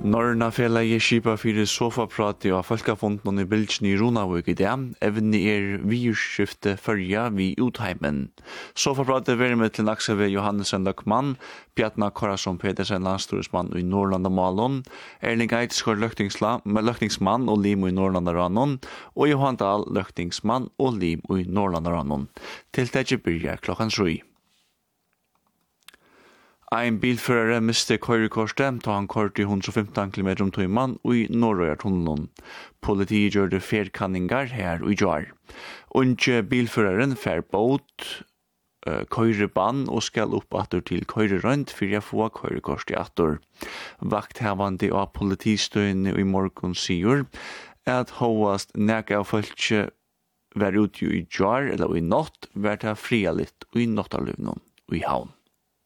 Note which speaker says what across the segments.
Speaker 1: Norrna felaget skipa fyrir sofaprati og folkafonden i Bildsni i Runavøk i dag. Evni virskifte førja vi utheimen. Sofaprati verir med til Aksel V. Johannesen Løkman, Bjarna Korason Pedersen landstorismann i Norrlanda Malon, Erling Eidsgaard løktingsmann og lim i Norrlanda Ranon, og Johan Dahl løktingsmann og lim i Norrlanda Ranon. Til det byrjar klokkan 3. Ein bilførare miste køyrekortet da han kørte 115 km om timen i Norrøyartunnelen. Politiet gjør det ferkanningar her og i jar. Unge bilføraren fer båt, køyrebann og skal opp atter til køyrerønt for å få køyrekortet atter. Vakthevande av politistøyene i morgen sier at hovast nega av folket var ute i jar eller i natt, var det fria litt i nattaluvnen og i havn.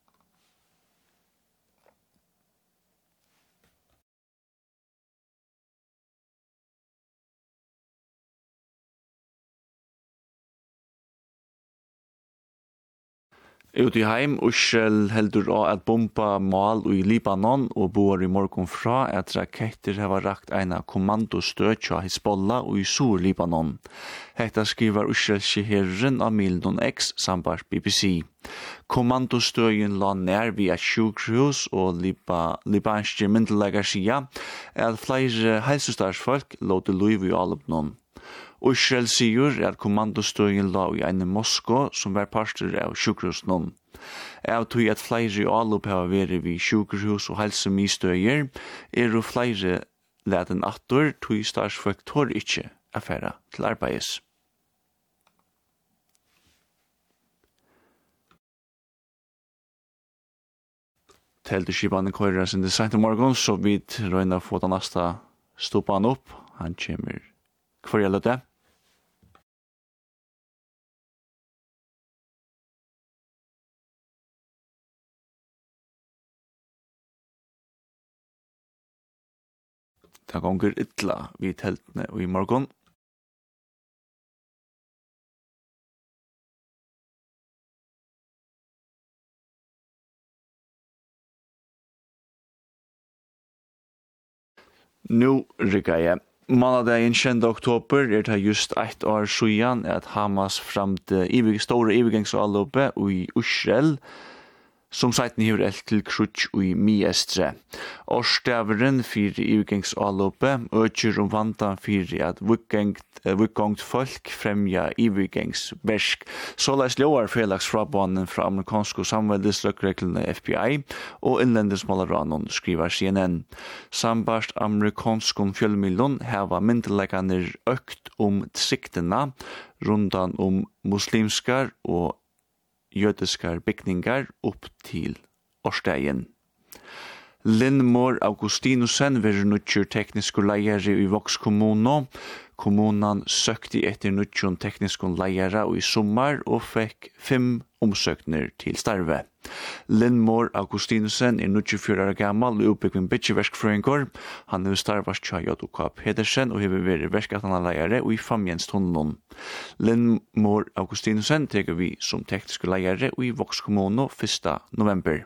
Speaker 1: Ute i heim, Ussel heldur av at bomba mal i Libanon og bor i morgon fra at raketter har rakt eina kommandostøt av Hezbollah og i Sur-Libanon. Hetta skriver Ussel-skjerren av Milton X sambart BBC. Kommandostøyen la nær via sjukhus og libanske myndelegger sida at flere helsestyrsfolk låte liv i alupnon. Ussel sier at kommandostøyen la i en Moskva som var parster av sjukhusen. Av tog at flere alup har vært ved sjukhus og helsemistøyer, jo flere leden atter tog starsfolk tår ikke affæra til arbeids. Telteskipene kører sin til sent i morgen, så vi røyner få den neste stoppen opp. Han kommer hver gjelder det. Det gonger ytla vid teltene i morgon. Nu rikker jeg. Månadagen 20. oktober det just 1 år siden at Hamas framte store ivergangsallope i Ussel, som seiten hever eld til krutsk i Miestre. Årstaveren fyrir ivergangsallope øker vantan fyrir at vikgongt folk fremja ivergangsversk. Såleis lovar felagsfrabanen fra amerikanske samveldesrøkreglene FBI og innlendesmåleranon, skriver CNN. Sambart amerikanskon fjellmillon heva myndeleganer økt siktena rundan muslimskar og jødiskar bygningar upp til Årstegen. Lindmor Augustinusen ver nutjur tekniskur leiare i Vox kommuno. Kommunan søkti etter nutjun tekniskun leiara i sommar og fekk 5 omsøkner til starve. Lindmor Augustinusen 24 år gammal og uppbyggvin byggjeverskfrøyngur. Han har starvast tja J.O.K. Pedersen og hever vært verskatana leiare og i Famjenstunnelon. Lindmor Augustinusen teker vi som tekniske leiare og i Vox kommuno 1. november.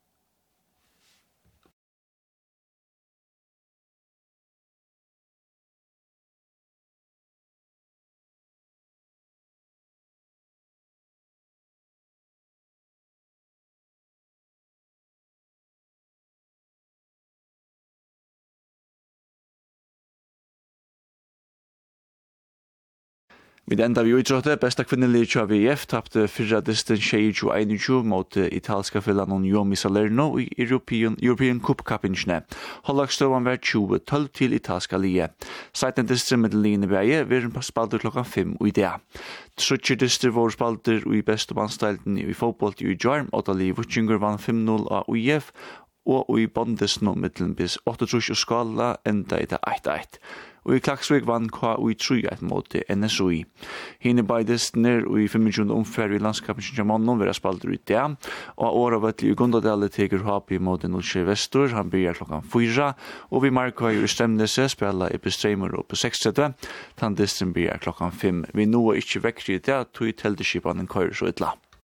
Speaker 1: Vi enda vi utrådte, besta kvinnelige tja VF tappte 4 distan 21 mot italska filanon Jomi Salerno i European Cup-kappingsne. Hollagstøvan var 20-12 til italska lie. Seiten distan med line beie, viren på spalter klokkan 5 i dag. Trutcher distan var spalter i bestemannstelten i fotboll i Jarm, og da li Vutsjinger vann 5-0 av UIF, og i bondesno mittelen bis 8-3 og skala enda i det 1-1. Og i Klaksvik vann KUI3 mot NSUI. Hine beidestner og i 25. omfær i landskapen Kjamanon vera spalter ut det. Og åravetli i Gundadale teker Hapi mot Nulsjø Vestur. Han byrjar klokkan 4. Og vi marka i Stemnese spela i Bestreimer og på 6. Tandisten byrjar klokkan 5. Vi nå ikkje vekkri i det, tog telteskipanen køyre så ytla.